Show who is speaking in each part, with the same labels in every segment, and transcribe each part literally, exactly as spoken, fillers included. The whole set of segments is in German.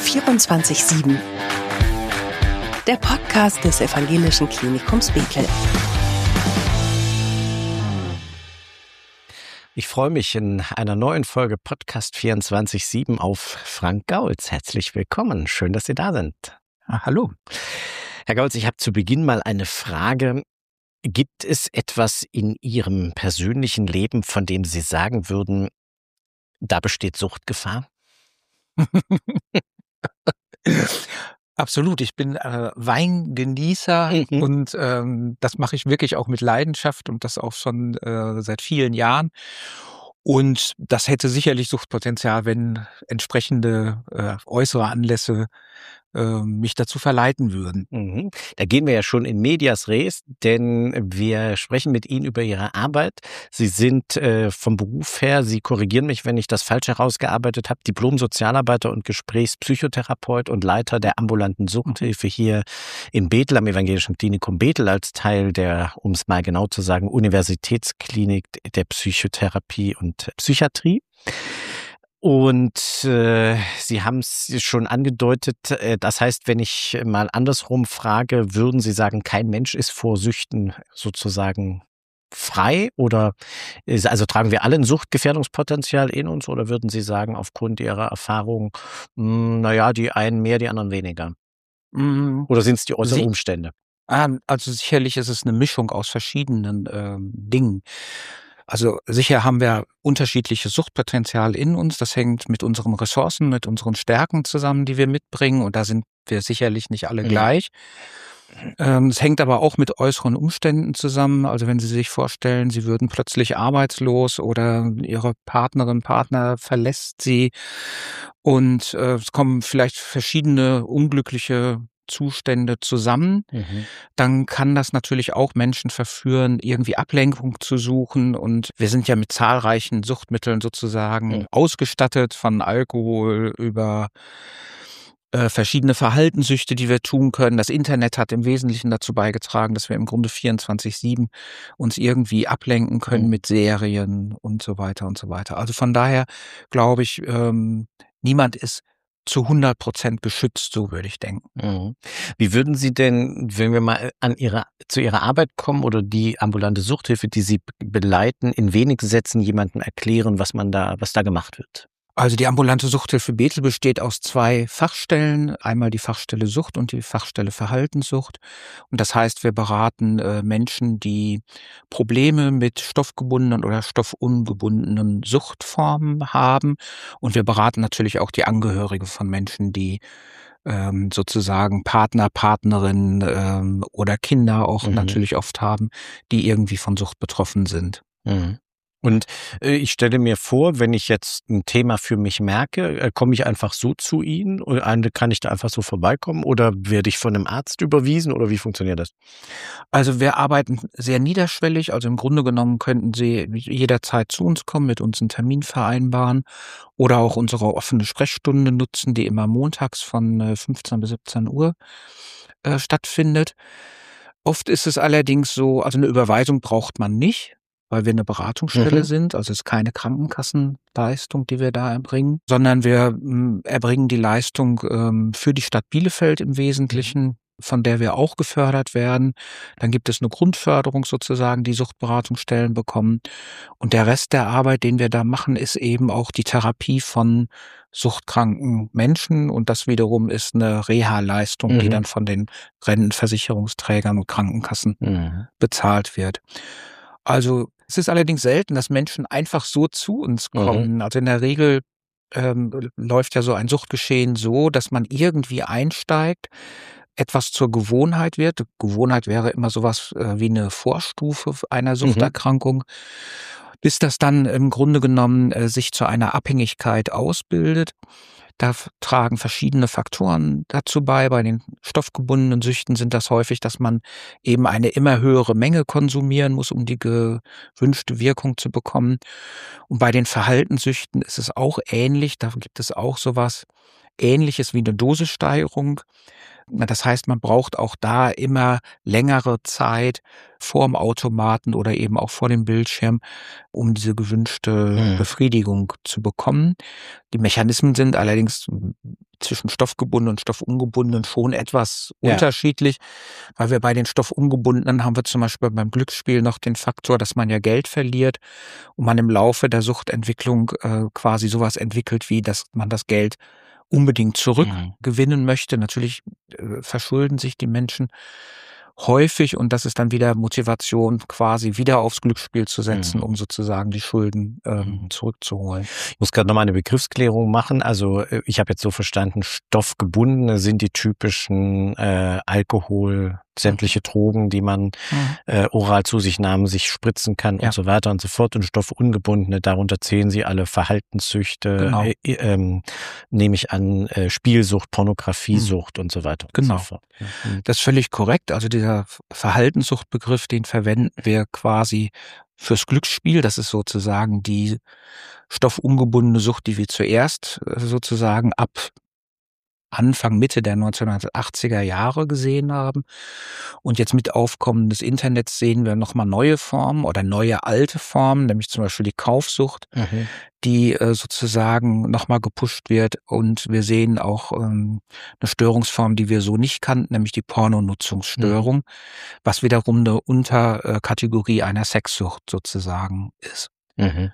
Speaker 1: vierundzwanzig sieben. Der Podcast des Evangelischen Klinikums Bethel.
Speaker 2: Ich freue mich in einer neuen Folge Podcast vierundzwanzig sieben auf Frank Gaulz. Herzlich willkommen. Schön, dass Sie da sind.
Speaker 3: Ah, hallo.
Speaker 2: Herr Gaulz, ich habe zu Beginn mal eine Frage. Gibt es etwas in Ihrem persönlichen Leben, von dem Sie sagen würden, da besteht Suchtgefahr?
Speaker 3: Absolut. Ich bin äh, Weingenießer
Speaker 2: Mhm.
Speaker 3: und ähm, das mache ich wirklich auch mit Leidenschaft und das auch schon äh, seit vielen Jahren. Und das hätte sicherlich Suchtpotenzial, wenn entsprechende äh, äußere Anlässe äh, mich dazu verleiten würden.
Speaker 2: Mhm. Da gehen wir ja schon in medias res, denn wir sprechen mit Ihnen über Ihre Arbeit. Sie sind äh, vom Beruf her, Sie korrigieren mich, wenn ich das falsch herausgearbeitet habe, Diplom-Sozialarbeiter und Gesprächspsychotherapeut und Leiter der ambulanten Suchthilfe hier in Bethel am Evangelischen Klinikum Bethel als Teil der, um es mal genau zu sagen, Universitätsklinik der Psychotherapie und Psychiatrie. Und äh, Sie haben es schon angedeutet, äh, das heißt, wenn ich mal andersrum frage, würden Sie sagen, kein Mensch ist vor Süchten sozusagen frei? Oder ist, also tragen wir alle ein Suchtgefährdungspotenzial in uns? Oder würden Sie sagen, aufgrund Ihrer Erfahrung, mh, naja, die einen mehr, die anderen weniger?
Speaker 3: Mm,
Speaker 2: Oder sind es die äußeren
Speaker 3: Sie,
Speaker 2: Umstände?
Speaker 3: ah, also sicherlich ist es eine Mischung aus verschiedenen ähm, Dingen. Also sicher haben wir unterschiedliches Suchtpotenzial in uns. Das hängt mit unseren Ressourcen, mit unseren Stärken zusammen, die wir mitbringen. Und da sind wir sicherlich nicht alle
Speaker 2: Ja.
Speaker 3: gleich. Ähm, es hängt aber auch mit äußeren Umständen zusammen. Also wenn Sie sich vorstellen, Sie würden plötzlich arbeitslos oder Ihre Partnerin, Partner verlässt Sie und äh, es kommen vielleicht verschiedene unglückliche Zustände zusammen,
Speaker 2: Mhm.
Speaker 3: dann kann das natürlich auch Menschen verführen, irgendwie Ablenkung zu suchen. Und wir sind ja mit zahlreichen Suchtmitteln sozusagen
Speaker 2: Mhm.
Speaker 3: ausgestattet, von Alkohol über äh, verschiedene Verhaltenssüchte, die wir tun können. Das Internet hat im Wesentlichen dazu beigetragen, dass wir im Grunde vierundzwanzig sieben uns irgendwie ablenken können
Speaker 2: Mhm.
Speaker 3: mit Serien und so weiter und so weiter. Also von daher glaube ich, ähm, niemand ist zu hundert Prozent beschützt, so würde ich denken.
Speaker 2: Mhm. Wie würden Sie denn, wenn wir mal an Ihre, zu Ihrer Arbeit kommen oder die ambulante Suchthilfe, die Sie be- begleiten, in wenigen Sätzen jemandem erklären, was man da, was da gemacht wird?
Speaker 3: Also die ambulante Suchthilfe Bethel besteht aus zwei Fachstellen, einmal die Fachstelle Sucht und die Fachstelle Verhaltenssucht. Und das heißt, wir beraten äh, Menschen, die Probleme mit stoffgebundenen oder stoffungebundenen Suchtformen haben. Und wir beraten natürlich auch die Angehörige von Menschen, die ähm, sozusagen Partner, Partnerin ähm, oder Kinder auch
Speaker 2: Mhm.
Speaker 3: natürlich oft haben, die irgendwie von Sucht betroffen sind.
Speaker 2: Mhm. Und äh, ich stelle mir vor, wenn ich jetzt ein Thema für mich merke, äh, komme ich einfach so zu Ihnen oder eine- kann ich da einfach so vorbeikommen oder werde ich von einem Arzt überwiesen oder wie funktioniert das?
Speaker 3: Also wir arbeiten sehr niederschwellig, also im Grunde genommen könnten Sie jederzeit zu uns kommen, mit uns einen Termin vereinbaren oder auch unsere offene Sprechstunde nutzen, die immer montags von äh, fünfzehn bis siebzehn Uhr äh, stattfindet. Oft ist es allerdings so, also eine Überweisung braucht man nicht, weil wir eine Beratungsstelle
Speaker 2: Mhm.
Speaker 3: sind, also es ist keine Krankenkassenleistung, die wir da erbringen, sondern wir mh, erbringen die Leistung ähm, für die Stadt Bielefeld im Wesentlichen, von der wir auch gefördert werden. Dann gibt es eine Grundförderung sozusagen, die Suchtberatungsstellen bekommen. Und der Rest der Arbeit, den wir da machen, ist eben auch die Therapie von suchtkranken Menschen. Und das wiederum ist eine Reha-Leistung, die
Speaker 2: Mhm.
Speaker 3: dann von den Rentenversicherungsträgern und Krankenkassen
Speaker 2: Mhm.
Speaker 3: bezahlt wird. Also es ist allerdings selten, dass Menschen einfach so zu uns
Speaker 2: Mhm.
Speaker 3: kommen. Also in der Regel ähm, läuft ja so ein Suchtgeschehen so, dass man irgendwie einsteigt, etwas zur Gewohnheit wird. Gewohnheit wäre immer sowas äh, wie eine Vorstufe einer
Speaker 2: Mhm.
Speaker 3: Suchterkrankung, bis das dann im Grunde genommen äh, sich zu einer Abhängigkeit ausbildet. Da f- tragen verschiedene Faktoren dazu bei. Bei den stoffgebundenen Süchten sind das häufig, dass man eben eine immer höhere Menge konsumieren muss, um die gewünschte Wirkung zu bekommen. Und bei den Verhaltenssüchten ist es auch ähnlich. Da gibt es auch sowas Ähnliches wie eine Dosissteigerung. Das heißt, man braucht auch da immer längere Zeit vorm Automaten oder eben auch vor dem Bildschirm, um diese gewünschte
Speaker 2: Mhm.
Speaker 3: Befriedigung zu bekommen. Die Mechanismen sind allerdings zwischen stoffgebundenen und stoffungebundenen schon etwas
Speaker 2: Ja.
Speaker 3: unterschiedlich, weil wir bei den stoffungebundenen haben wir zum Beispiel beim Glücksspiel noch den Faktor, dass man ja Geld verliert und man im Laufe der Suchtentwicklung äh, quasi sowas entwickelt, wie dass man das Geld unbedingt zurückgewinnen möchte. Natürlich äh, verschulden sich die Menschen häufig und das ist dann wieder Motivation, quasi wieder aufs Glücksspiel zu setzen,
Speaker 2: Mhm.
Speaker 3: um sozusagen die Schulden ähm,
Speaker 2: Mhm.
Speaker 3: zurückzuholen.
Speaker 2: Ich muss gerade nochmal eine Begriffsklärung machen. Also äh, ich habe jetzt so verstanden, stoffgebundene sind die typischen äh, Alkohol, sämtliche Drogen, die man
Speaker 3: Mhm.
Speaker 2: äh, oral zu sich nahmen, sich spritzen kann
Speaker 3: Ja.
Speaker 2: und so weiter und so fort. Und stoffungebundene, darunter zählen sie alle Verhaltenssüchte,
Speaker 3: Genau.
Speaker 2: äh, äh, ähm, nehme ich an, äh, Spielsucht, Pornografiesucht und so weiter und
Speaker 3: Genau.
Speaker 2: so fort. Ja. Mhm.
Speaker 3: Das ist völlig korrekt. Also dieser Verhaltenssuchtbegriff, den verwenden wir quasi fürs Glücksspiel. Das ist sozusagen die stoffungebundene Sucht, die wir zuerst äh, sozusagen ab Anfang, Mitte der neunzehnhundertachtziger Jahre gesehen haben. Und jetzt mit Aufkommen des Internets sehen wir nochmal neue Formen oder neue alte Formen, nämlich zum Beispiel die Kaufsucht,
Speaker 2: Mhm.
Speaker 3: die äh, sozusagen nochmal gepusht wird. Und wir sehen auch ähm, eine Störungsform, die wir so nicht kannten, nämlich die Pornonutzungsstörung,
Speaker 2: Mhm.
Speaker 3: was wiederum eine Unterkategorie einer Sexsucht sozusagen ist.
Speaker 2: Mhm.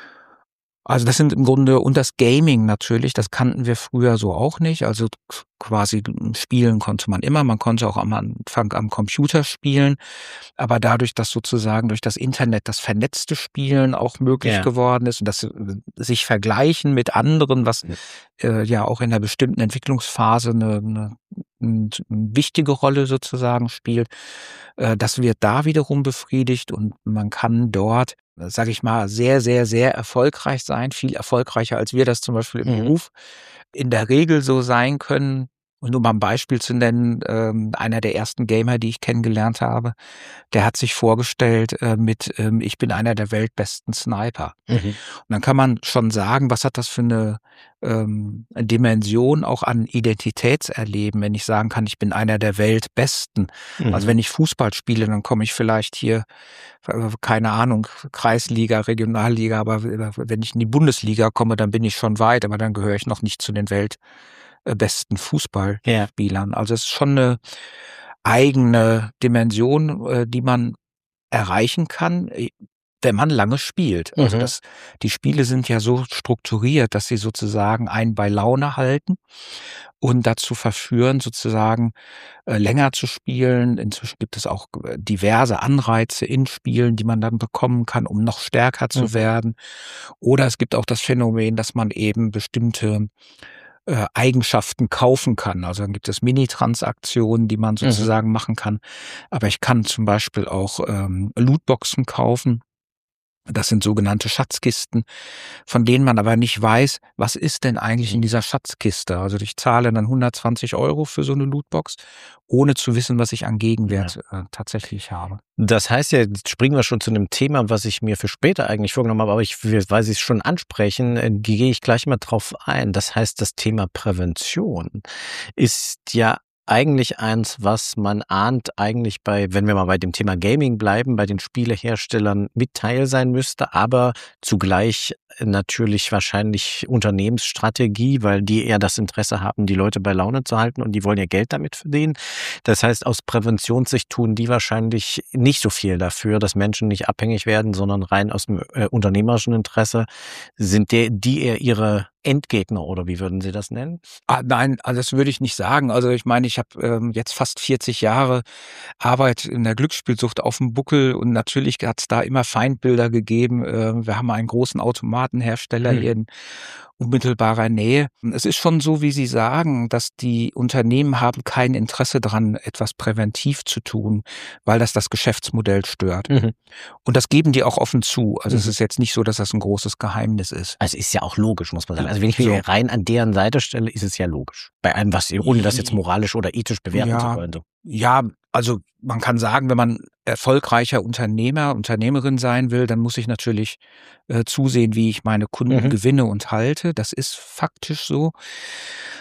Speaker 3: Also das sind im Grunde, und das Gaming natürlich, das kannten wir früher so auch nicht. Also quasi spielen konnte man immer, man konnte auch am Anfang am Computer spielen, aber dadurch, dass sozusagen durch das Internet das vernetzte Spielen auch möglich
Speaker 2: Ja.
Speaker 3: geworden ist und das äh, sich vergleichen mit anderen, was äh, ja auch in einer bestimmten Entwicklungsphase eine, eine, eine wichtige Rolle sozusagen spielt, äh, das wird da wiederum befriedigt und man kann dort, sage ich mal, sehr, sehr, sehr erfolgreich sein, viel erfolgreicher, als wir das zum Beispiel im
Speaker 2: Mhm.
Speaker 3: Beruf in der Regel so sein können. Und um mal ein Beispiel zu nennen, ähm, einer der ersten Gamer, die ich kennengelernt habe, der hat sich vorgestellt äh, mit, ähm, ich bin einer der weltbesten Sniper.
Speaker 2: Mhm.
Speaker 3: Und dann kann man schon sagen, was hat das für eine ähm, Dimension auch an Identitätserleben, wenn ich sagen kann, ich bin einer der Weltbesten.
Speaker 2: Mhm.
Speaker 3: Also wenn ich Fußball spiele, dann komme ich vielleicht hier, äh, keine Ahnung, Kreisliga, Regionalliga, aber wenn ich in die Bundesliga komme, dann bin ich schon weit, aber dann gehöre ich noch nicht zu den weltbesten Fußballspielern.
Speaker 2: Ja.
Speaker 3: Also es ist schon eine eigene Dimension, äh, die man erreichen kann, wenn man lange spielt. Also
Speaker 2: Mhm.
Speaker 3: das, die Spiele sind ja so strukturiert, dass sie sozusagen einen bei Laune halten und dazu verführen, sozusagen äh, länger zu spielen. Inzwischen gibt es auch äh, diverse Anreize in Spielen, die man dann bekommen kann, um noch stärker zu
Speaker 2: Mhm.
Speaker 3: werden. Oder es gibt auch das Phänomen, dass man eben bestimmte äh, Eigenschaften kaufen kann. Also dann gibt es Mini-Transaktionen, die man
Speaker 2: Mhm.
Speaker 3: sozusagen machen kann. Aber ich kann zum Beispiel auch ähm, Lootboxen kaufen. Das sind sogenannte Schatzkisten, von denen man aber nicht weiß, was ist denn eigentlich in dieser Schatzkiste. Also ich zahle dann hundertzwanzig Euro für so eine Lootbox, ohne zu wissen, was ich an Gegenwert äh, tatsächlich habe.
Speaker 2: Das heißt ja, jetzt springen wir schon zu einem Thema, was ich mir für später eigentlich vorgenommen habe, aber ich, weil Sie es schon ansprechen, äh, gehe ich gleich mal drauf ein. Das heißt, das Thema Prävention ist ja eigentlich eins, was man ahnt, eigentlich bei, wenn wir mal bei dem Thema Gaming bleiben, bei den Spieleherstellern mit Teil sein müsste, aber zugleich natürlich wahrscheinlich Unternehmensstrategie, weil die eher das Interesse haben, die Leute bei Laune zu halten und die wollen ja Geld damit verdienen. Das heißt, aus Präventionssicht tun die wahrscheinlich nicht so viel dafür, dass Menschen nicht abhängig werden, sondern rein aus dem äh, unternehmerischen Interesse. Sind die, die eher ihre Endgegner oder wie würden Sie das nennen?
Speaker 3: Ah, nein, also das würde ich nicht sagen. Also ich meine, ich habe ähm, jetzt fast vierzig Jahre Arbeit in der Glücksspielsucht auf dem Buckel und natürlich hat es da immer Feindbilder gegeben. Äh, wir haben einen großen Automatenhersteller
Speaker 2: Hm.
Speaker 3: hier in unmittelbarer Nähe. Es ist schon so, wie Sie sagen, dass die Unternehmen haben kein Interesse daran, etwas präventiv zu tun, weil das das Geschäftsmodell stört.
Speaker 2: Mhm.
Speaker 3: Und das geben die auch offen zu. Also
Speaker 2: Mhm.
Speaker 3: es ist jetzt nicht so, dass das ein großes Geheimnis ist.
Speaker 2: Also ist ja auch logisch, muss man sagen. Also wenn ich mich
Speaker 3: So.
Speaker 2: rein an deren Seite stelle, ist es ja logisch. Bei allem, was, ohne das jetzt moralisch oder ethisch bewerten
Speaker 3: Ja.
Speaker 2: zu wollen. So.
Speaker 3: Ja, also man kann sagen, wenn man erfolgreicher Unternehmer, Unternehmerin sein will, dann muss ich natürlich äh, zusehen, wie ich meine Kunden
Speaker 2: Mhm.
Speaker 3: gewinne und halte. Das ist faktisch so.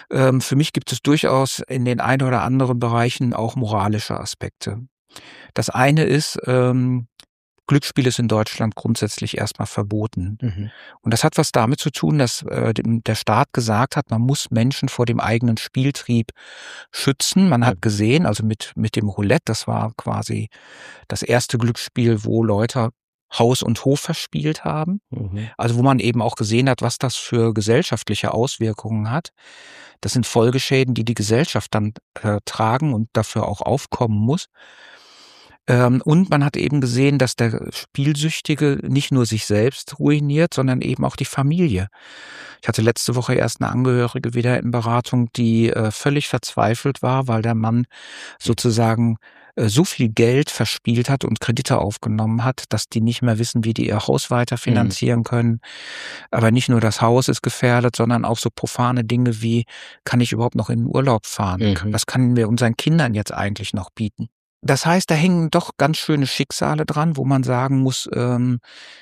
Speaker 3: Ähm, für mich gibt es durchaus in den ein oder anderen Bereichen auch moralische Aspekte. Das eine ist, ähm, Glücksspiel ist in Deutschland grundsätzlich erstmal verboten.
Speaker 2: Mhm.
Speaker 3: Und das hat was damit zu tun, dass äh, dem, der Staat gesagt hat, man muss Menschen vor dem eigenen Spieltrieb schützen. Man hat gesehen, also mit, mit dem Roulette, das war quasi das erste Glücksspiel, wo Leute Haus und Hof verspielt haben.
Speaker 2: Mhm.
Speaker 3: Also wo man eben auch gesehen hat, was das für gesellschaftliche Auswirkungen hat. Das sind Folgeschäden, die die Gesellschaft dann äh, tragen und dafür auch aufkommen muss. Ähm, und man hat eben gesehen, dass der Spielsüchtige nicht nur sich selbst ruiniert, sondern eben auch die Familie. Ich hatte letzte Woche erst eine Angehörige wieder in Beratung, die äh, völlig verzweifelt war, weil der Mann sozusagen äh, so viel Geld verspielt hat und Kredite aufgenommen hat, dass die nicht mehr wissen, wie die ihr Haus weiterfinanzieren können. Aber nicht nur das Haus ist gefährdet, sondern auch so profane Dinge wie, kann ich überhaupt noch in den Urlaub fahren?
Speaker 2: Mhm.
Speaker 3: Was können wir unseren Kindern jetzt eigentlich noch bieten? Das heißt, da hängen doch ganz schöne Schicksale dran, wo man sagen muss, ähm,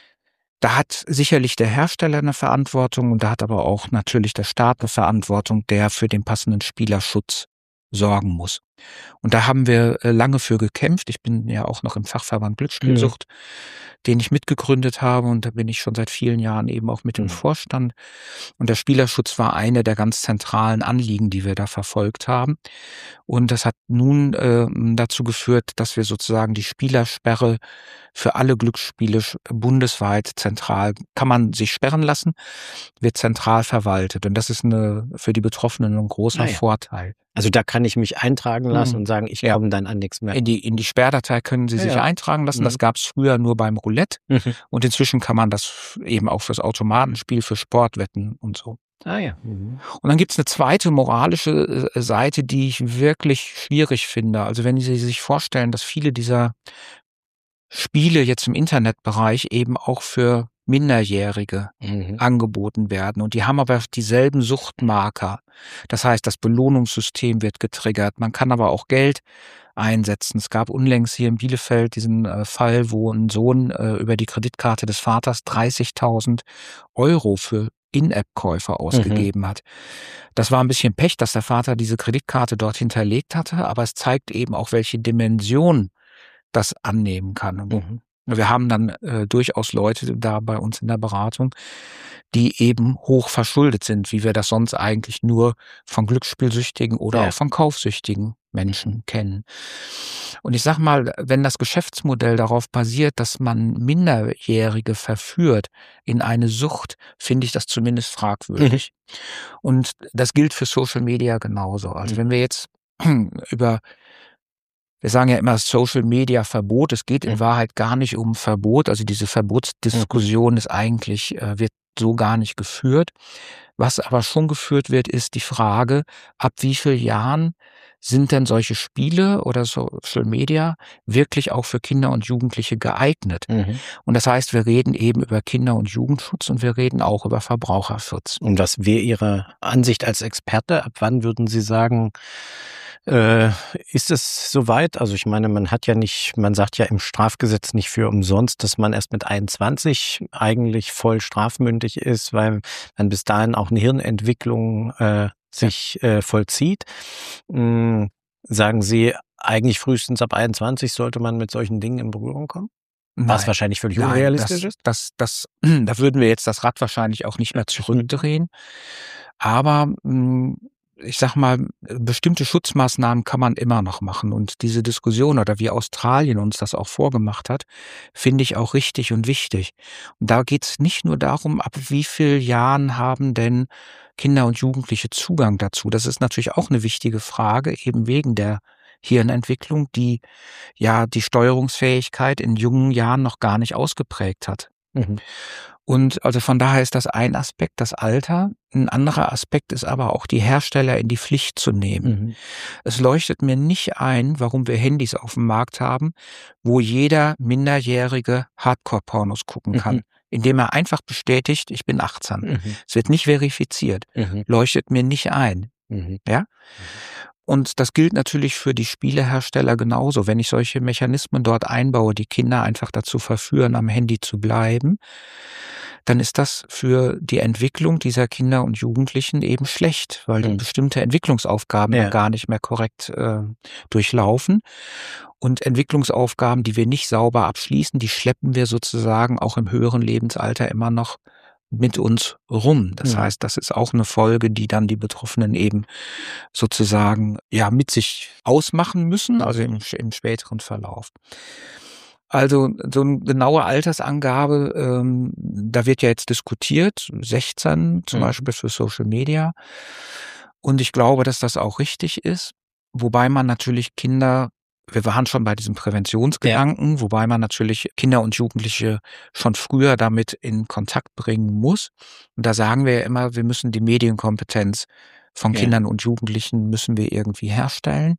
Speaker 3: da hat sicherlich der Hersteller eine Verantwortung und da hat aber auch natürlich der Staat eine Verantwortung, der für den passenden Spielerschutz sorgen muss. Und da haben wir äh, lange für gekämpft. Ich bin ja auch noch im Fachverband Glücksspielsucht, mhm. den ich mitgegründet habe und da bin ich schon seit vielen Jahren eben auch mit mhm. im Vorstand. Und der Spielerschutz war eine der ganz zentralen Anliegen, die wir da verfolgt haben. Und das hat nun äh, dazu geführt, dass wir sozusagen die Spielersperre für alle Glücksspiele bundesweit zentral, kann man sich sperren lassen, wird zentral verwaltet. Und das ist eine, für die Betroffenen ein großer ah ja. Vorteil.
Speaker 2: Also da kann ich mich eintragen lassen mhm. und sagen, ich
Speaker 3: ja.
Speaker 2: komme dann an nichts mehr.
Speaker 3: In die, in die Sperrdatei können Sie ja, sich ja. eintragen lassen. Mhm. Das gab es früher nur beim Roulette. Mhm. Und inzwischen kann man das eben auch fürs Automatenspiel, für Sportwetten und so.
Speaker 2: Ah ja. Mhm.
Speaker 3: Und dann gibt's eine zweite moralische Seite, die ich wirklich schwierig finde. Also wenn Sie sich vorstellen, dass viele dieser Spiele jetzt im Internetbereich eben auch für Minderjährige mhm. angeboten werden. Und die haben aber dieselben Suchtmarker. Das heißt, das Belohnungssystem wird getriggert. Man kann aber auch Geld einsetzen. Es gab unlängst hier in Bielefeld diesen äh, Fall, wo ein Sohn äh, über die Kreditkarte des Vaters dreißigtausend Euro für In-App-Käufer ausgegeben mhm. hat. Das war ein bisschen Pech, dass der Vater diese Kreditkarte dort hinterlegt hatte, aber es zeigt eben auch, welche Dimension das annehmen kann. Mhm. Wir haben dann äh, durchaus Leute da bei uns in der Beratung, die eben hoch verschuldet sind, wie wir das sonst eigentlich nur von Glücksspielsüchtigen oder ja. auch von kaufsüchtigen Menschen kennen. Und ich sag mal, wenn das Geschäftsmodell darauf basiert, dass man Minderjährige verführt in eine Sucht, finde ich das zumindest fragwürdig. Mhm. Und das gilt für Social Media genauso. Also mhm. wenn wir jetzt über Wir sagen ja immer Social Media Verbot. Es geht in mhm. Wahrheit gar nicht um Verbot. Also diese Verbotsdiskussion mhm. ist eigentlich, äh, wird so gar nicht geführt. Was aber schon geführt wird, ist die Frage, ab wie vielen Jahren sind denn solche Spiele oder Social Media wirklich auch für Kinder und Jugendliche geeignet? Mhm. Und das heißt, wir reden eben über Kinder- und Jugendschutz und wir reden auch über Verbraucherschutz.
Speaker 2: Und was wäre Ihre Ansicht als Experte? Ab wann würden Sie sagen, Äh, ist es soweit? Also ich meine, man hat ja nicht, man sagt ja im Strafgesetz nicht für umsonst, dass man erst mit einundzwanzig eigentlich voll strafmündig ist, weil dann bis dahin auch eine Hirnentwicklung äh, sich äh, vollzieht. Hm, sagen Sie, eigentlich frühestens ab einundzwanzig sollte man mit solchen Dingen in Berührung kommen?
Speaker 3: Nein,
Speaker 2: was wahrscheinlich völlig
Speaker 3: nein,
Speaker 2: unrealistisch
Speaker 3: das,
Speaker 2: ist?
Speaker 3: Das, das, da würden wir jetzt das Rad wahrscheinlich auch nicht mehr zurückdrehen. Aber mh, ich sag mal, bestimmte Schutzmaßnahmen kann man immer noch machen. Und diese Diskussion oder wie Australien uns das auch vorgemacht hat, finde ich auch richtig und wichtig. Und da geht es nicht nur darum, ab wie vielen Jahren haben denn Kinder und Jugendliche Zugang dazu. Das ist natürlich auch eine wichtige Frage, eben wegen der Hirnentwicklung, die ja die Steuerungsfähigkeit in jungen Jahren noch gar nicht ausgeprägt hat. Mhm. Und also von daher ist das ein Aspekt, das Alter. Ein anderer Aspekt ist aber auch, die Hersteller in die Pflicht zu nehmen. Mhm. Es leuchtet mir nicht ein, warum wir Handys auf dem Markt haben, wo jeder Minderjährige Hardcore-Pornos gucken kann, mhm. indem er einfach bestätigt, ich bin achtzehn. Mhm. Es wird nicht verifiziert. Mhm. Leuchtet mir nicht ein. Mhm. Ja? Mhm. Und das gilt natürlich für die Spielehersteller genauso. Wenn ich solche Mechanismen dort einbaue, die Kinder einfach dazu verführen, am Handy zu bleiben, dann ist das für die Entwicklung dieser Kinder und Jugendlichen eben schlecht, weil die
Speaker 2: Mhm.
Speaker 3: bestimmte Entwicklungsaufgaben
Speaker 2: Ja.
Speaker 3: ja gar nicht mehr korrekt äh, durchlaufen. Und Entwicklungsaufgaben, die wir nicht sauber abschließen, die schleppen wir sozusagen auch im höheren Lebensalter immer noch mit uns rum. Das
Speaker 2: Mhm.
Speaker 3: heißt, das ist auch eine Folge, die dann die Betroffenen eben sozusagen ja mit sich ausmachen müssen, also im, im späteren Verlauf. Also so eine genaue Altersangabe, ähm, da wird ja jetzt diskutiert, sechzehn zum
Speaker 2: Mhm.
Speaker 3: Beispiel für Social Media. Und ich glaube, dass das auch richtig ist, wobei man natürlich Kinder, wir waren schon bei diesem Präventionsgedanken, wobei man natürlich Kinder und Jugendliche schon früher damit in Kontakt bringen muss. Und da sagen wir ja immer, wir müssen die Medienkompetenz von
Speaker 2: Ja.
Speaker 3: Kindern und Jugendlichen müssen wir irgendwie herstellen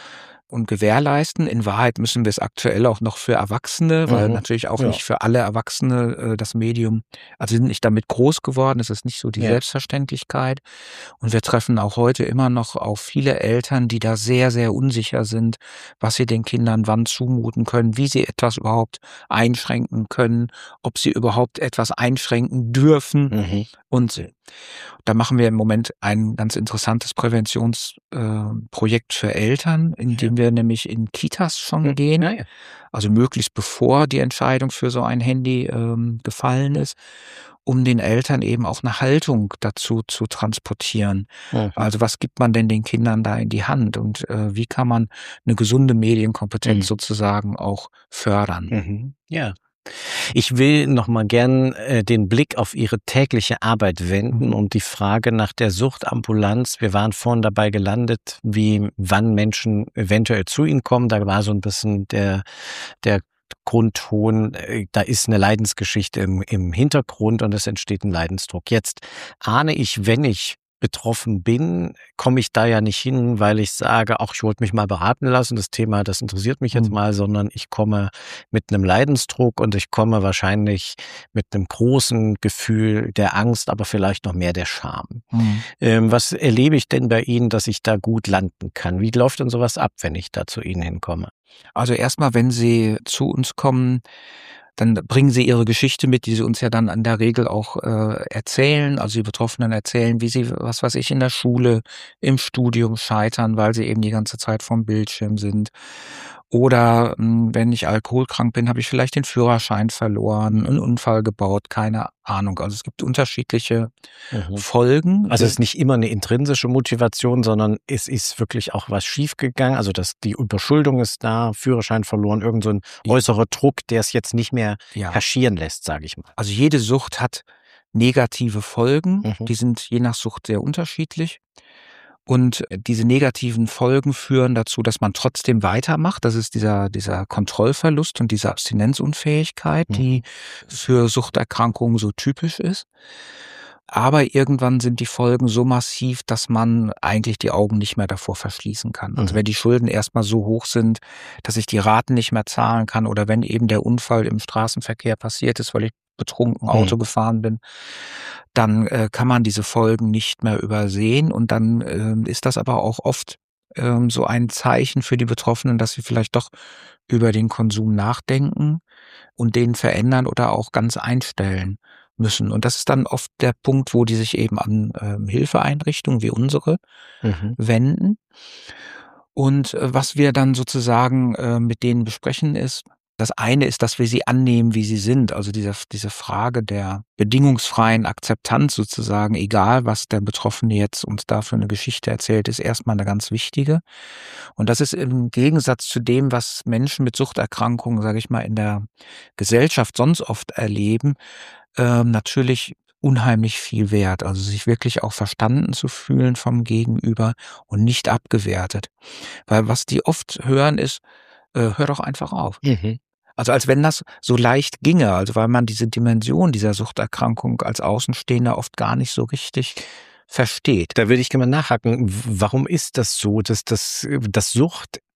Speaker 3: und gewährleisten. In Wahrheit müssen wir es aktuell auch noch für Erwachsene, weil
Speaker 2: Mhm.
Speaker 3: natürlich auch
Speaker 2: Ja.
Speaker 3: nicht für alle Erwachsene äh, das Medium, also sie sind nicht damit groß geworden, es ist nicht so die
Speaker 2: Ja.
Speaker 3: Selbstverständlichkeit. Und wir treffen auch heute immer noch auf viele Eltern, die da sehr, sehr unsicher sind, was sie den Kindern wann zumuten können, wie sie etwas überhaupt einschränken können, ob sie überhaupt etwas einschränken dürfen.
Speaker 2: Mhm.
Speaker 3: Und da machen wir im Moment ein ganz interessantes Präventionsprojekt äh, für Eltern, in dem wir nämlich in Kitas schon
Speaker 2: Mhm.
Speaker 3: gehen,
Speaker 2: Ja, ja.
Speaker 3: also möglichst bevor die Entscheidung für so ein Handy ähm, gefallen ist, um den Eltern eben auch eine Haltung dazu zu transportieren.
Speaker 2: Mhm.
Speaker 3: Also was gibt man denn den Kindern da in die Hand und äh, wie kann man eine gesunde Medienkompetenz
Speaker 2: Mhm.
Speaker 3: sozusagen auch fördern?
Speaker 2: Mhm. Ja. Ich will noch mal gern äh, den Blick auf Ihre tägliche Arbeit wenden
Speaker 3: Mhm.
Speaker 2: und die Frage nach der Suchtambulanz. Wir waren vorhin dabei gelandet, wie wann Menschen eventuell zu Ihnen kommen. Da war so ein bisschen der der Grundton, äh, da ist eine Leidensgeschichte im, im Hintergrund und es entsteht ein Leidensdruck. Jetzt ahne ich, wenn ich betroffen bin, komme ich da ja nicht hin, weil ich sage, ach, ich wollte mich mal beraten lassen, das Thema, das interessiert mich jetzt
Speaker 3: Mhm.
Speaker 2: mal, sondern ich komme mit einem Leidensdruck und ich komme wahrscheinlich mit einem großen Gefühl der Angst, aber vielleicht noch mehr der Scham.
Speaker 3: Mhm.
Speaker 2: Ähm, was erlebe ich denn bei Ihnen, dass ich da gut landen kann? Wie läuft denn sowas ab, wenn ich da zu Ihnen hinkomme?
Speaker 3: Also erstmal, wenn Sie zu uns kommen, dann bringen Sie Ihre Geschichte mit, die Sie uns ja dann in der Regel auch äh, erzählen. Also die Betroffenen erzählen, wie sie, was weiß ich, in der Schule, im Studium scheitern, weil sie eben die ganze Zeit vom Bildschirm sind. Oder mh, wenn ich alkoholkrank bin, habe ich vielleicht den Führerschein verloren, einen Unfall gebaut, keine Ahnung. Also es gibt unterschiedliche
Speaker 2: Mhm.
Speaker 3: Folgen.
Speaker 2: Also es ist nicht immer eine intrinsische Motivation, sondern es ist wirklich auch was schiefgegangen. Also dass die Überschuldung ist da, Führerschein verloren, irgend so ein äußerer Druck, der es jetzt nicht mehr
Speaker 3: Ja.
Speaker 2: kaschieren lässt, sage ich mal.
Speaker 3: Also jede Sucht hat negative Folgen.
Speaker 2: Mhm.
Speaker 3: Die sind je nach Sucht sehr unterschiedlich. Und diese negativen Folgen führen dazu, dass man trotzdem weitermacht. Das ist dieser, dieser Kontrollverlust und diese Abstinenzunfähigkeit,
Speaker 2: Mhm.
Speaker 3: die für Suchterkrankungen so typisch ist. Aber irgendwann sind die Folgen so massiv, dass man eigentlich die Augen nicht mehr davor verschließen kann. Also
Speaker 2: Mhm.
Speaker 3: wenn die Schulden erstmal so hoch sind, dass ich die Raten nicht mehr zahlen kann oder wenn eben der Unfall im Straßenverkehr passiert ist, weil ich betrunken Auto
Speaker 2: Mhm.
Speaker 3: gefahren bin, dann äh, kann man diese Folgen nicht mehr übersehen und dann ähm, ist das aber auch oft ähm, so ein Zeichen für die Betroffenen, dass sie vielleicht doch über den Konsum nachdenken und den verändern oder auch ganz einstellen müssen. Und das ist dann oft der Punkt, wo die sich eben an ähm, Hilfeeinrichtungen wie unsere
Speaker 2: Mhm.
Speaker 3: wenden. Und äh, was wir dann sozusagen äh, mit denen besprechen ist, das eine ist, dass wir sie annehmen, wie sie sind. Also diese, diese Frage der bedingungsfreien Akzeptanz sozusagen, egal was der Betroffene jetzt uns da für eine Geschichte erzählt, ist erstmal eine ganz wichtige. Und das ist im Gegensatz zu dem, was Menschen mit Suchterkrankungen, sage ich mal, in der Gesellschaft sonst oft erleben, ähm, natürlich unheimlich viel wert. Also sich wirklich auch verstanden zu fühlen vom Gegenüber und nicht abgewertet. Weil was die oft hören ist, äh, hör doch einfach auf.
Speaker 2: Mhm.
Speaker 3: Also als wenn das so leicht ginge, also weil man diese Dimension dieser Suchterkrankung als Außenstehender oft gar nicht so richtig versteht.
Speaker 2: Da würde ich gerne mal nachhaken, w- warum ist das so, dass das, dass Sucht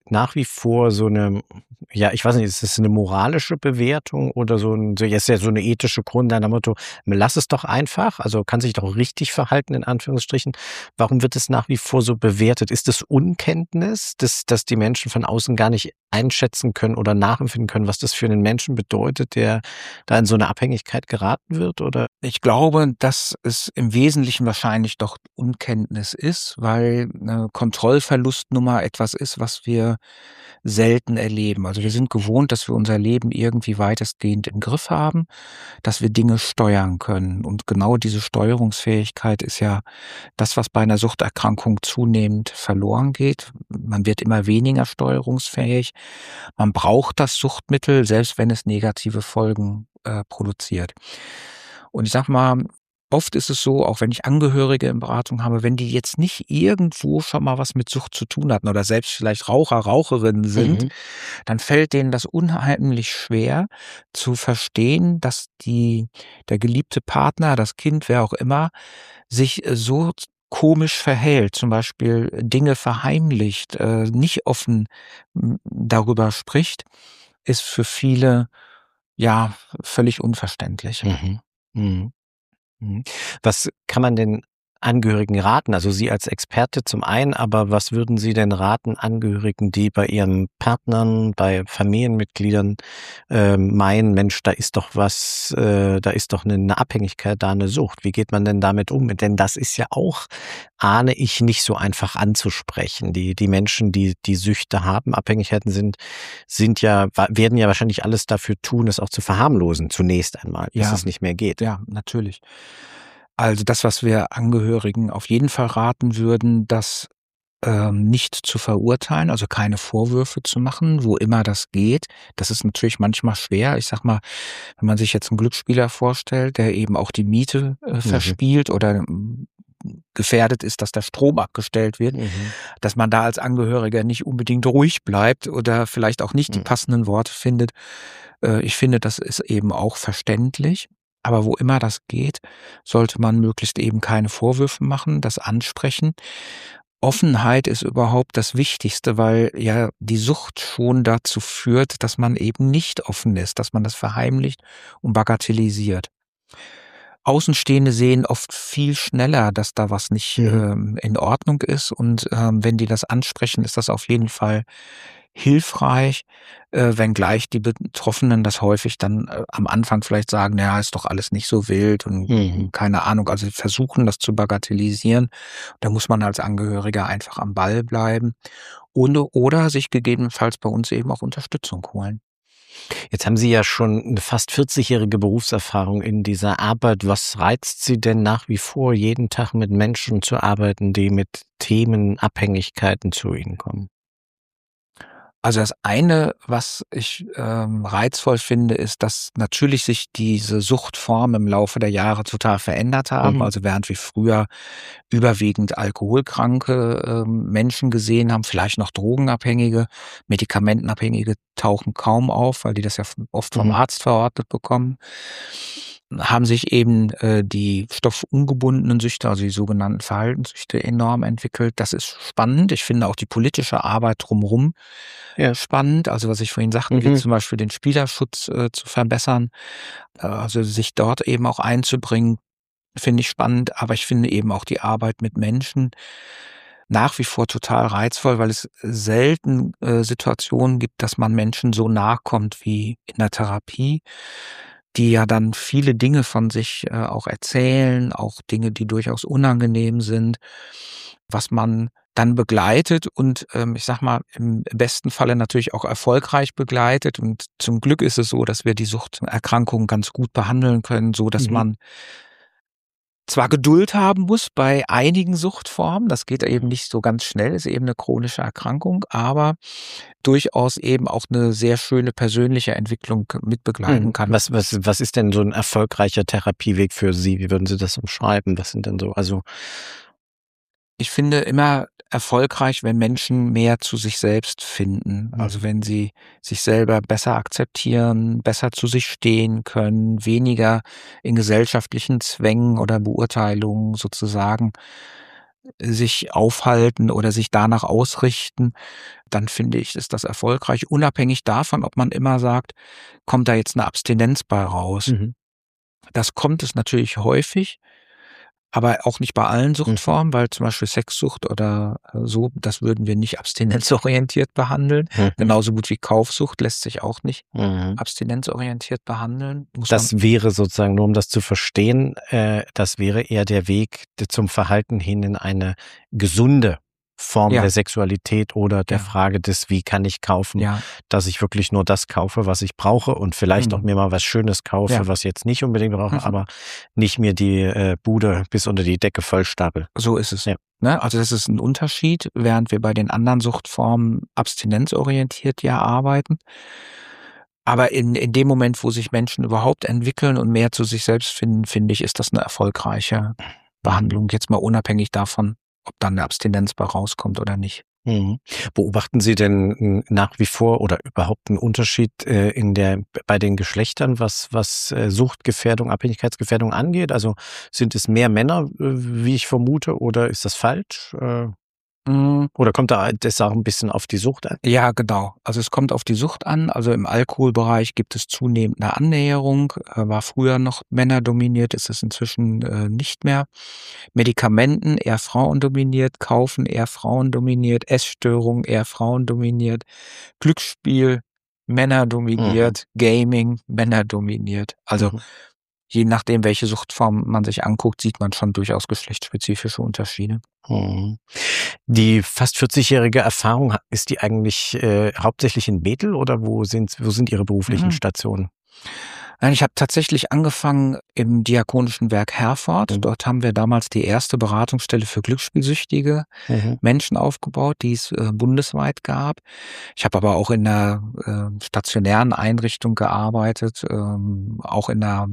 Speaker 2: nach wie vor so eine, ja, ich weiß nicht, ist das eine moralische Bewertung oder so ein, so jetzt ja so eine ethische Grundlage nach dem Motto, lass es doch einfach, also kann sich doch richtig verhalten, in Anführungsstrichen. Warum wird es nach wie vor so bewertet? Ist das Unkenntnis, dass, dass die Menschen von außen gar nicht einschätzen können oder nachempfinden können, was das für einen Menschen bedeutet, der da in so eine Abhängigkeit geraten wird? Oder?
Speaker 3: Ich glaube, dass es im Wesentlichen wahrscheinlich doch Unkenntnis ist, weil eine Kontrollverlustnummer etwas ist, was wir selten erleben. Also wir sind gewohnt, dass wir unser Leben irgendwie weitestgehend im Griff haben, dass wir Dinge steuern können. Und genau diese Steuerungsfähigkeit ist ja das, was bei einer Suchterkrankung zunehmend verloren geht. Man wird immer weniger steuerungsfähig. Man braucht das Suchtmittel, selbst wenn es negative Folgen äh, produziert. Und ich sag mal, oft ist es so, auch wenn ich Angehörige in Beratung habe, wenn die jetzt nicht irgendwo schon mal was mit Sucht zu tun hatten oder selbst vielleicht Raucher, Raucherinnen sind,
Speaker 2: Mhm.
Speaker 3: dann fällt denen das unheimlich schwer zu verstehen, dass die, der geliebte Partner, das Kind, wer auch immer, sich äh, so komisch verhält, zum Beispiel Dinge verheimlicht, äh, nicht offen m, darüber spricht, ist für viele ja völlig unverständlich.
Speaker 2: Mhm. Mhm. Mhm. Was kann man den Angehörigen raten? Also Sie als Experte zum einen, aber was würden Sie denn raten Angehörigen, die bei ihren Partnern, bei Familienmitgliedern äh, meinen, Mensch, da ist doch was, äh, da ist doch eine Abhängigkeit, da eine Sucht. Wie geht man denn damit um? Denn das ist ja auch, ahne ich, nicht so einfach anzusprechen. Die, die Menschen, die die Süchte haben, Abhängigkeiten sind, sind ja, werden ja wahrscheinlich alles dafür tun, es auch zu verharmlosen, zunächst einmal, bis
Speaker 3: Ja.
Speaker 2: es nicht mehr geht.
Speaker 3: Ja, natürlich. Also das, was wir Angehörigen auf jeden Fall raten würden, das ähm, nicht zu verurteilen, also keine Vorwürfe zu machen, wo immer das geht. Das ist natürlich manchmal schwer. Ich sag mal, wenn man sich jetzt einen Glücksspieler vorstellt, der eben auch die Miete äh, verspielt oder ähm, gefährdet ist, dass der Strom abgestellt wird,
Speaker 2: Mhm.
Speaker 3: dass man da als Angehöriger nicht unbedingt ruhig bleibt oder vielleicht auch nicht die
Speaker 2: Mhm.
Speaker 3: passenden Worte findet. Äh, ich finde, das ist eben auch verständlich. Aber wo immer das geht, sollte man möglichst eben keine Vorwürfe machen, das ansprechen. Offenheit ist überhaupt das Wichtigste, weil ja die Sucht schon dazu führt, dass man eben nicht offen ist, dass man das verheimlicht und bagatellisiert. Außenstehende sehen oft viel schneller, dass da was nicht
Speaker 2: Mhm.
Speaker 3: ähm, in Ordnung ist. Und ähm, wenn die das ansprechen, ist das auf jeden Fall hilfreich, äh, wenngleich die Betroffenen das häufig dann äh, am Anfang vielleicht sagen, ja, ist doch alles nicht so wild und
Speaker 2: Mhm.
Speaker 3: keine Ahnung, also versuchen das zu bagatellisieren. Da muss man als Angehöriger einfach am Ball bleiben und, oder sich gegebenenfalls bei uns eben auch Unterstützung holen.
Speaker 2: Jetzt haben Sie ja schon eine fast vierzigjährige Berufserfahrung in dieser Arbeit. Was reizt Sie denn nach wie vor, jeden Tag mit Menschen zu arbeiten, die mit Themen, Abhängigkeiten zu Ihnen kommen?
Speaker 3: Also das eine, was ich ähm, reizvoll finde, ist, dass natürlich sich diese Suchtformen im Laufe der Jahre total verändert haben.
Speaker 2: Mhm.
Speaker 3: Also während wir früher überwiegend alkoholkranke ähm, Menschen gesehen haben, vielleicht noch Drogenabhängige, Medikamentenabhängige tauchen kaum auf, weil die das ja oft vom
Speaker 2: Mhm.
Speaker 3: Arzt verordnet bekommen, haben sich eben äh, die stoffungebundenen Süchte, also die sogenannten Verhaltenssüchte, enorm entwickelt. Das ist spannend. Ich finde auch die politische Arbeit drumherum
Speaker 2: Ja.
Speaker 3: spannend. Also was ich vorhin sagte, wie
Speaker 2: Mhm.
Speaker 3: zum Beispiel den Spielerschutz äh, zu verbessern, äh, also sich dort eben auch einzubringen, finde ich spannend. Aber ich finde eben auch die Arbeit mit Menschen nach wie vor total reizvoll, weil es selten äh, Situationen gibt, dass man Menschen so nachkommt wie in der Therapie, die ja dann viele Dinge von sich äh, auch erzählen, auch Dinge, die durchaus unangenehm sind, was man dann begleitet und ähm, ich sag mal, im besten Falle natürlich auch erfolgreich begleitet. Und zum Glück ist es so, dass wir die Suchterkrankung ganz gut behandeln können, so dass
Speaker 2: Mhm.
Speaker 3: man zwar Geduld haben muss bei einigen Suchtformen, das geht eben nicht so ganz schnell, ist eben eine chronische Erkrankung, aber durchaus eben auch eine sehr schöne persönliche Entwicklung mitbegleiten
Speaker 2: Mhm.
Speaker 3: kann.
Speaker 2: Was, was, was ist denn so ein erfolgreicher Therapieweg für Sie? Wie würden Sie das umschreiben? Was sind denn so, also,
Speaker 3: Ich finde immer erfolgreich, wenn Menschen mehr zu sich selbst finden.
Speaker 2: Mhm.
Speaker 3: Also wenn sie sich selber besser akzeptieren, besser zu sich stehen können, weniger in gesellschaftlichen Zwängen oder Beurteilungen sozusagen sich aufhalten oder sich danach ausrichten, dann finde ich, ist das erfolgreich, unabhängig davon, ob man immer sagt, kommt da jetzt eine Abstinenz bei raus.
Speaker 2: Mhm.
Speaker 3: Das kommt es natürlich häufig, aber auch nicht bei allen Suchtformen, weil zum Beispiel Sexsucht oder so, das würden wir nicht abstinenzorientiert behandeln.
Speaker 2: Mhm.
Speaker 3: Genauso gut wie Kaufsucht lässt sich auch nicht
Speaker 2: Mhm.
Speaker 3: abstinenzorientiert behandeln. Muss
Speaker 2: Das
Speaker 3: man,
Speaker 2: wäre sozusagen, nur um das zu verstehen, äh, das wäre eher der Weg zum Verhalten hin in eine gesunde Form
Speaker 3: Ja.
Speaker 2: der Sexualität oder der
Speaker 3: Ja.
Speaker 2: Frage des, wie kann ich kaufen,
Speaker 3: ja,
Speaker 2: dass ich wirklich nur das kaufe, was ich brauche und vielleicht
Speaker 3: Mhm.
Speaker 2: auch mir mal was Schönes kaufe,
Speaker 3: Ja.
Speaker 2: was ich jetzt nicht unbedingt brauche,
Speaker 3: Mhm.
Speaker 2: aber nicht mir die äh, Bude bis unter die Decke vollstapel.
Speaker 3: so ist es.
Speaker 2: Ja.
Speaker 3: Ne? Also das ist ein Unterschied, während wir bei den anderen Suchtformen abstinenzorientiert ja arbeiten. Aber in, in dem Moment, wo sich Menschen überhaupt entwickeln und mehr zu sich selbst finden, finde ich, ist das eine erfolgreiche Behandlung. Jetzt mal unabhängig davon, ob dann eine Abstinenz bei rauskommt oder nicht.
Speaker 2: Mhm. Beobachten Sie denn m, nach wie vor oder überhaupt einen Unterschied äh, in der bei den Geschlechtern, was was äh, Suchtgefährdung, Abhängigkeitsgefährdung angeht? Also sind es mehr Männer, äh, wie ich vermute, oder ist das falsch? Äh,
Speaker 3: Mm,
Speaker 2: oder kommt da das auch ein bisschen auf die Sucht an?
Speaker 3: Ja, genau. Also es kommt auf die Sucht an. Also im Alkoholbereich gibt es zunehmend eine Annäherung. Äh, War früher noch männerdominiert, ist es inzwischen äh, nicht mehr. Medikamenten eher frauendominiert, Kaufen eher frauendominiert, Essstörungen eher frauendominiert, Glücksspiel männerdominiert, Gaming männerdominiert. Also
Speaker 2: Mhm.
Speaker 3: je nachdem, welche Suchtform man sich anguckt, sieht man schon durchaus geschlechtsspezifische Unterschiede.
Speaker 2: Mhm. Die fast vierzig-jährige Erfahrung, ha- ist die eigentlich äh, hauptsächlich in Bethel oder wo sind wo sind Ihre beruflichen
Speaker 3: Mhm.
Speaker 2: Stationen?
Speaker 3: Nein, ich habe tatsächlich angefangen im Diakonischen Werk Herford.
Speaker 2: Mhm.
Speaker 3: Dort haben wir damals die erste Beratungsstelle für glücksspielsüchtige
Speaker 2: Mhm.
Speaker 3: Menschen aufgebaut, die es äh, bundesweit gab. Ich habe aber auch in einer äh, stationären Einrichtung gearbeitet, ähm, auch in einer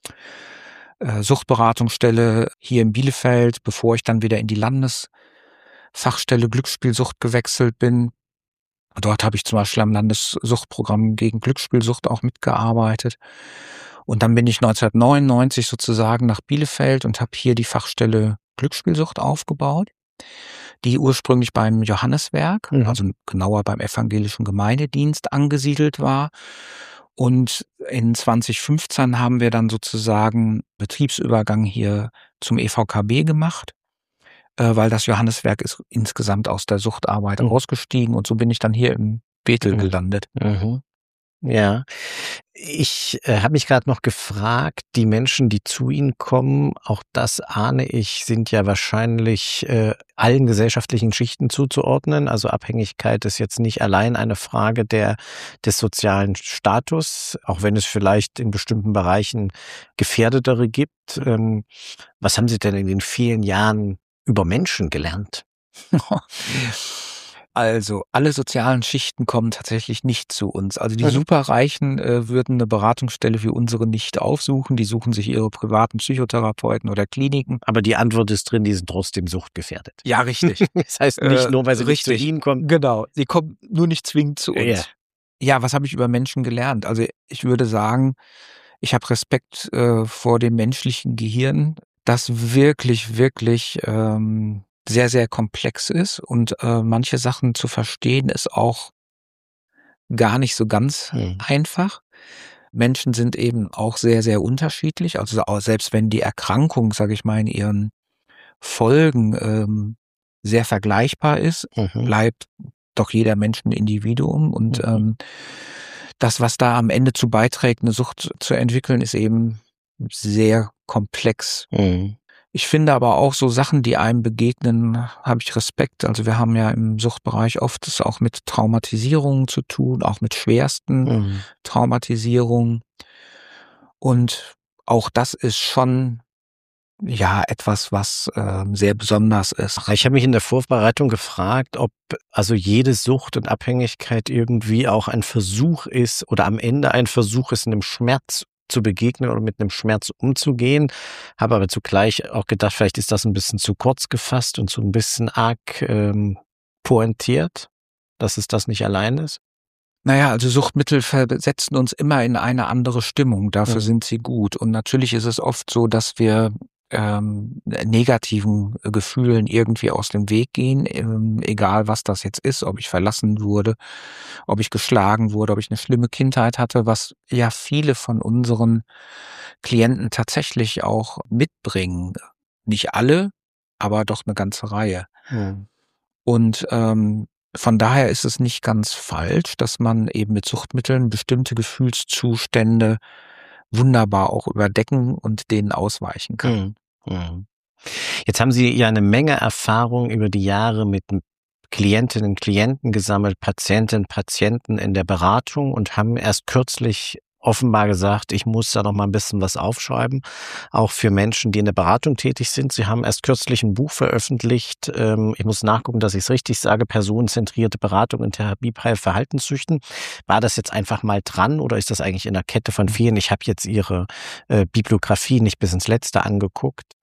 Speaker 3: äh, Suchtberatungsstelle hier in Bielefeld, bevor ich dann wieder in die Landesfachstelle Glücksspielsucht gewechselt bin. Dort habe ich zum Beispiel am Landessuchtprogramm gegen Glücksspielsucht auch mitgearbeitet. Und dann bin ich neunzehnhundertneunundneunzig sozusagen nach Bielefeld und habe hier die Fachstelle Glücksspielsucht aufgebaut, die ursprünglich beim Johanneswerk,
Speaker 2: Mhm.
Speaker 3: also genauer beim Evangelischen Gemeindedienst angesiedelt war. Und in zwanzig fünfzehn haben wir dann sozusagen Betriebsübergang hier zum E V K B gemacht, äh, weil das Johanneswerk ist insgesamt aus der Suchtarbeit
Speaker 2: Mhm.
Speaker 3: ausgestiegen und so bin ich dann hier im Bethel
Speaker 2: Mhm.
Speaker 3: gelandet.
Speaker 2: Mhm. Ja, ich äh, habe mich gerade noch gefragt, die Menschen, die zu Ihnen kommen, auch das ahne ich, sind ja wahrscheinlich äh, allen gesellschaftlichen Schichten zuzuordnen. Also Abhängigkeit ist jetzt nicht allein eine Frage der des sozialen Status, auch wenn es vielleicht in bestimmten Bereichen gefährdetere gibt. Ähm, was haben Sie denn in den vielen Jahren über Menschen gelernt?
Speaker 3: Also, alle sozialen Schichten kommen tatsächlich nicht zu uns. Also die
Speaker 2: Mhm.
Speaker 3: Superreichen äh, würden eine Beratungsstelle wie unsere nicht aufsuchen. Die suchen sich ihre privaten Psychotherapeuten oder Kliniken.
Speaker 2: Aber die Antwort ist drin, die sind trotzdem suchtgefährdet.
Speaker 3: Ja, richtig.
Speaker 2: Das heißt nicht
Speaker 3: Äh,
Speaker 2: nur, weil sie nicht
Speaker 3: richtig.
Speaker 2: zu Ihnen kommen.
Speaker 3: Genau. Sie kommen nur nicht zwingend zu uns.
Speaker 2: Ja.
Speaker 3: Ja, was habe ich über Menschen gelernt? Also ich würde sagen, ich habe Respekt äh, vor dem menschlichen Gehirn, das wirklich, wirklich ähm, sehr, sehr komplex ist und äh, manche Sachen zu verstehen ist auch gar nicht so ganz
Speaker 2: Mhm.
Speaker 3: einfach. Menschen sind eben auch sehr, sehr unterschiedlich. Also auch selbst wenn die Erkrankung, sage ich mal, in ihren Folgen ähm, sehr vergleichbar ist,
Speaker 2: Mhm.
Speaker 3: bleibt doch jeder Mensch ein Individuum. Und
Speaker 2: Mhm.
Speaker 3: ähm, das, was da am Ende zu beiträgt, eine Sucht zu entwickeln, ist eben sehr komplex.
Speaker 2: Mhm.
Speaker 3: Ich finde aber auch so Sachen, die einem begegnen, habe ich Respekt. Also wir haben ja im Suchtbereich oft es auch mit Traumatisierungen zu tun, auch mit schwersten
Speaker 2: Mhm.
Speaker 3: Traumatisierungen. Und auch das ist schon ja etwas, was äh, sehr besonders ist.
Speaker 2: Ich habe mich in der Vorbereitung gefragt, ob also jede Sucht und Abhängigkeit irgendwie auch ein Versuch ist oder am Ende ein Versuch ist, einem Schmerz zu begegnen oder mit einem Schmerz umzugehen. Habe aber zugleich auch gedacht, vielleicht ist das ein bisschen zu kurz gefasst und so ein bisschen arg ähm, pointiert, dass es das nicht allein ist.
Speaker 3: Naja, also Suchtmittel versetzen uns immer in eine andere Stimmung. Dafür
Speaker 2: Mhm.
Speaker 3: sind sie gut. Und natürlich ist es oft so, dass wir ähm, negativen Gefühlen irgendwie aus dem Weg gehen, ähm, egal was das jetzt ist, ob ich verlassen wurde, ob ich geschlagen wurde, ob ich eine schlimme Kindheit hatte, was ja viele von unseren Klienten tatsächlich auch mitbringen. Nicht alle, aber doch eine ganze Reihe.
Speaker 2: Mhm.
Speaker 3: Und ähm, von daher ist es nicht ganz falsch, dass man eben mit Suchtmitteln bestimmte Gefühlszustände wunderbar auch überdecken und denen ausweichen kann.
Speaker 2: Mhm. Mhm. Jetzt haben Sie ja eine Menge Erfahrung über die Jahre mit Klientinnen und Klienten gesammelt, Patientinnen und Patienten in der Beratung und haben erst kürzlich offenbar gesagt, ich muss da noch mal ein bisschen was aufschreiben, auch für Menschen, die in der Beratung tätig sind. Sie haben erst kürzlich ein Buch veröffentlicht, ähm, ich muss nachgucken, dass ich es richtig sage, personenzentrierte Beratung in Therapie bei Verhaltenssüchten. War das jetzt einfach mal dran oder ist das eigentlich in der Kette von vielen? Ich habe jetzt Ihre äh, Bibliografie nicht bis ins Letzte angeguckt.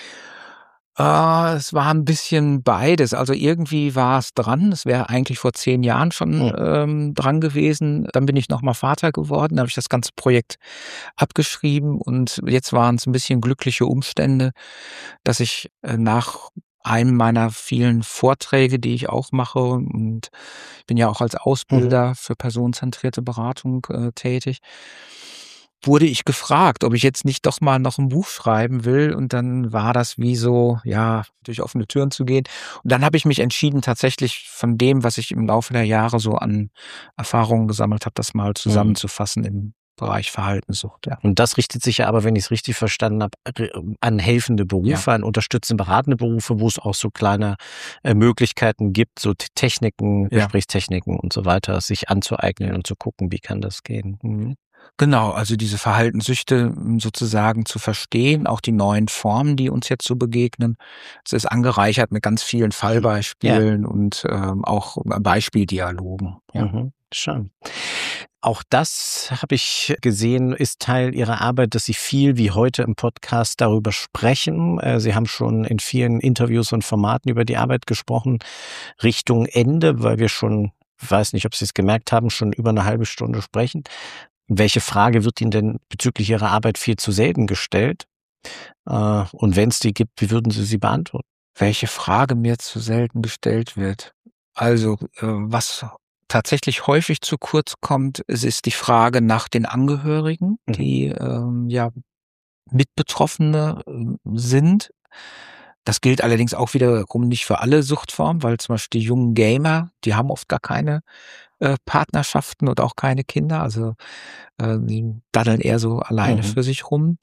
Speaker 3: Äh, es war ein bisschen beides. Also irgendwie war es dran. Es wäre eigentlich vor zehn Jahren schon
Speaker 2: Mhm.
Speaker 3: ähm, dran gewesen. Dann bin ich noch mal Vater geworden, da habe ich das ganze Projekt abgeschrieben und jetzt waren es ein bisschen glückliche Umstände, dass ich äh, nach einem meiner vielen Vorträge, die ich auch mache, und ich bin ja auch als Ausbilder für personenzentrierte Beratung äh, tätig, wurde ich gefragt, ob ich jetzt nicht doch mal noch ein Buch schreiben will. Und dann war das wie so, ja, durch offene Türen zu gehen. Und dann habe ich mich entschieden, tatsächlich von dem, was ich im Laufe der Jahre so an Erfahrungen gesammelt habe, das mal zusammenzufassen im Bereich Verhaltenssucht. Ja.
Speaker 2: Und das richtet sich ja aber, wenn ich es richtig verstanden habe, an helfende Berufe,
Speaker 3: Ja.
Speaker 2: an unterstützende, beratende Berufe, wo es auch so kleine äh, Möglichkeiten gibt, so T- Techniken,
Speaker 3: Ja.
Speaker 2: Gesprächstechniken und so weiter, sich anzueignen und zu gucken, wie kann das gehen. Mhm.
Speaker 3: Genau, also diese Verhaltenssüchte m, sozusagen zu verstehen, auch die neuen Formen, die uns jetzt so begegnen. Es ist angereichert mit ganz vielen Fallbeispielen und ähm, auch Beispieldialogen. Ja.
Speaker 2: Mhm. Schön. Auch das habe ich gesehen, ist Teil Ihrer Arbeit, dass Sie viel wie heute im Podcast darüber sprechen. Äh, Sie haben schon in vielen Interviews und Formaten über die Arbeit gesprochen, Richtung Ende, weil wir schon, ich weiß nicht, ob Sie es gemerkt haben, schon über eine halbe Stunde sprechen. Welche Frage wird Ihnen denn bezüglich Ihrer Arbeit viel zu selten gestellt? Äh, Und wenn es die gibt, wie würden Sie sie beantworten?
Speaker 3: Welche Frage mir zu selten gestellt wird? Also, äh, was tatsächlich häufig zu kurz kommt, es ist die Frage nach den Angehörigen,
Speaker 2: Mhm.
Speaker 3: die ähm, ja Mitbetroffene ähm, sind. Das gilt allerdings auch wiederum nicht für alle Suchtformen, weil zum Beispiel die jungen Gamer, die haben oft gar keine äh, Partnerschaften und auch keine Kinder. Also äh, die daddeln eher so alleine
Speaker 2: Mhm.
Speaker 3: für sich rum.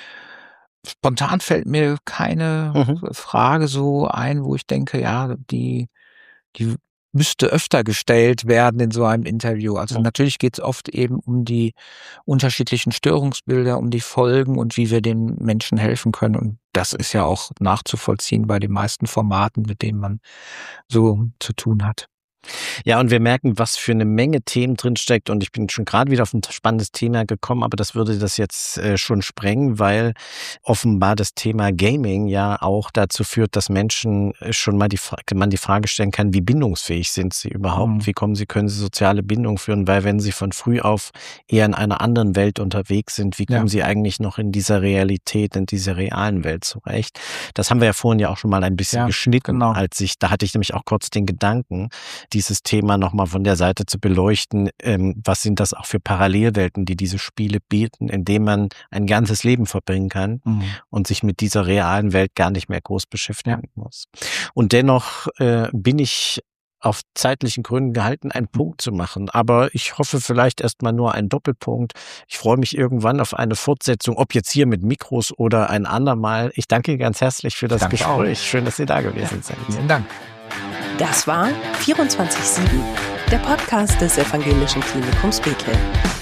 Speaker 3: Spontan fällt mir keine
Speaker 2: Mhm.
Speaker 3: Frage so ein, wo ich denke, ja, die, die müsste öfter gestellt werden in so einem Interview. Also
Speaker 2: Mhm.
Speaker 3: natürlich geht es oft eben um die unterschiedlichen Störungsbilder, um die Folgen und wie wir den Menschen helfen können. Und das ist ja auch nachzuvollziehen bei den meisten Formaten, mit denen man so zu tun hat.
Speaker 2: Ja, und wir merken, was für eine Menge Themen drinsteckt. Und ich bin schon gerade wieder auf ein spannendes Thema gekommen, aber das würde das jetzt äh, schon sprengen, weil offenbar das Thema Gaming ja auch dazu führt, dass Menschen äh, schon mal die, Fra- man die Frage stellen kann, wie bindungsfähig sind sie überhaupt?
Speaker 3: Mhm.
Speaker 2: Wie kommen sie, können sie soziale Bindung führen? Weil wenn sie von früh auf eher in einer anderen Welt unterwegs sind, wie kommen
Speaker 3: Ja.
Speaker 2: sie eigentlich noch in dieser Realität, in dieser realen Welt zurecht? Das haben wir ja vorhin ja auch schon mal ein bisschen
Speaker 3: Ja,
Speaker 2: geschnitten,
Speaker 3: genau.
Speaker 2: als ich, da hatte ich nämlich auch kurz den Gedanken, dieses Thema nochmal von der Seite zu beleuchten. Ähm, was sind das auch für Parallelwelten, die diese Spiele bieten, in denen man ein ganzes Leben verbringen kann
Speaker 3: Mhm.
Speaker 2: und sich mit dieser realen Welt gar nicht mehr groß beschäftigen muss. Und dennoch äh, bin ich auf zeitlichen Gründen gehalten, einen Punkt zu machen. Aber ich hoffe vielleicht erstmal nur einen Doppelpunkt. Ich freue mich irgendwann auf eine Fortsetzung, ob jetzt hier mit Mikros oder ein andermal. Ich danke Ihnen ganz herzlich für das
Speaker 3: Danke
Speaker 2: Gespräch.
Speaker 3: auch.
Speaker 2: Schön, dass Sie da gewesen sind.
Speaker 3: Vielen Dank.
Speaker 1: Das war vierundzwanzig sieben, der Podcast des Evangelischen Klinikums Bethel.